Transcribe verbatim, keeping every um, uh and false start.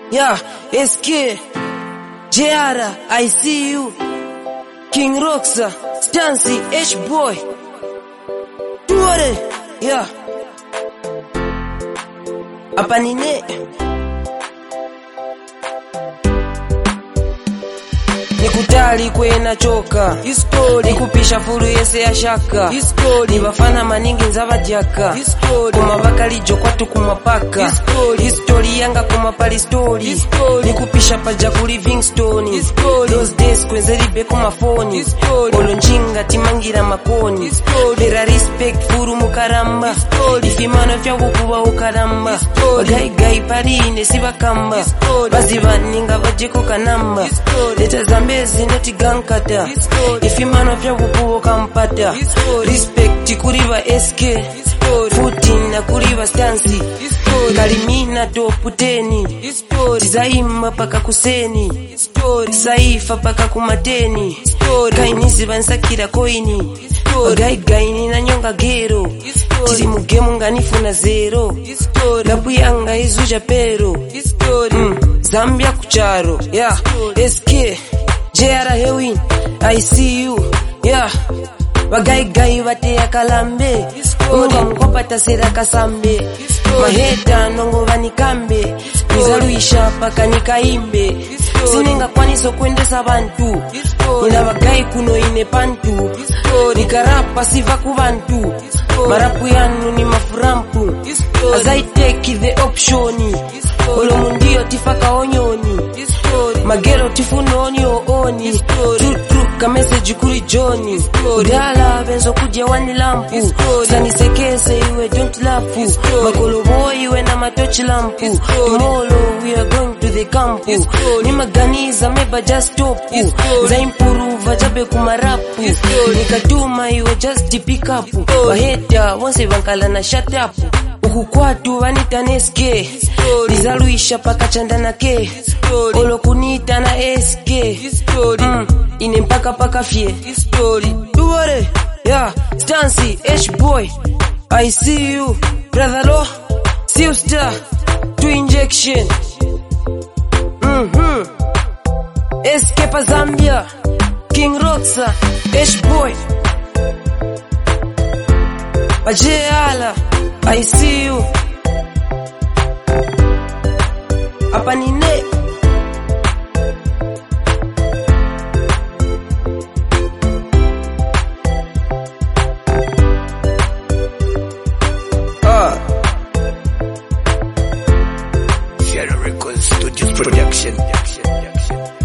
Yeah, S K, J R, I see you, King Roxa, Stancy, H-Boy, Tuore, yeah, hapa nine nikutali kwena choka history nikupisha furu yese ya shaka history nibafana maningi nzabajaka history kumabakali jokwatu kumapaka history yanga kumapali story nikupisha paja ku Livingstone those days kwenzeri be kumafoni olonjinga timangira makoni there respect furu mukaramba ifimano vya kukuba ukaramba bagai gai parine sibakamba bazibaninga bajeko kanamba leta zambe zinati gankata ifimano vya kukubo kampata respect kuriba S K footing na kuriba Stancy kalimina toputeni tizaima paka kuseni saifa paka kumateni kainizi bansakira koini gai gai na nyonga gero tiri mugemu nganifuna zero labu yanga izuja pero mm. Zambia kucharo yeah S K J R Hewin, I see you, yeah. Bagai gai wate ya kalambe, unga mkopata sera kasambe. Maheta nongo vanikambe, nizaluisha paka nikaimbe. Sininga kwani so kwendesa bantu, nina bagai kuno ine pantu. Nikarapa siva kubantu, marapu yanu ni mafurampu. As I take the optioni, olo mundio tifaka onyoni. Magero tifuno onyo oni True true ka message kuri Johnny Udala benzo kudia wani lampu Zani sekese iwe don't laugh Makolo boy iwe na matochi lampu Tomorrow we are going to the camp Ni maganiza meba just stop Za improve jabe kumarapu Nikatuma iwe just pick up Waheta wanse wankala na shut up Ukukwatu wanita neske Nizaluisha paka chanda na ke Olo kunita na S K mm, ine mpaka paka fie Tuore, yeah, Stancy, H-Boy I see you, brother Lo Seal Star, two injection mm-hmm. S K pa Zambia King Roxa, H-Boy Bajala, I see you hapa nine Sierra Records Studios Production.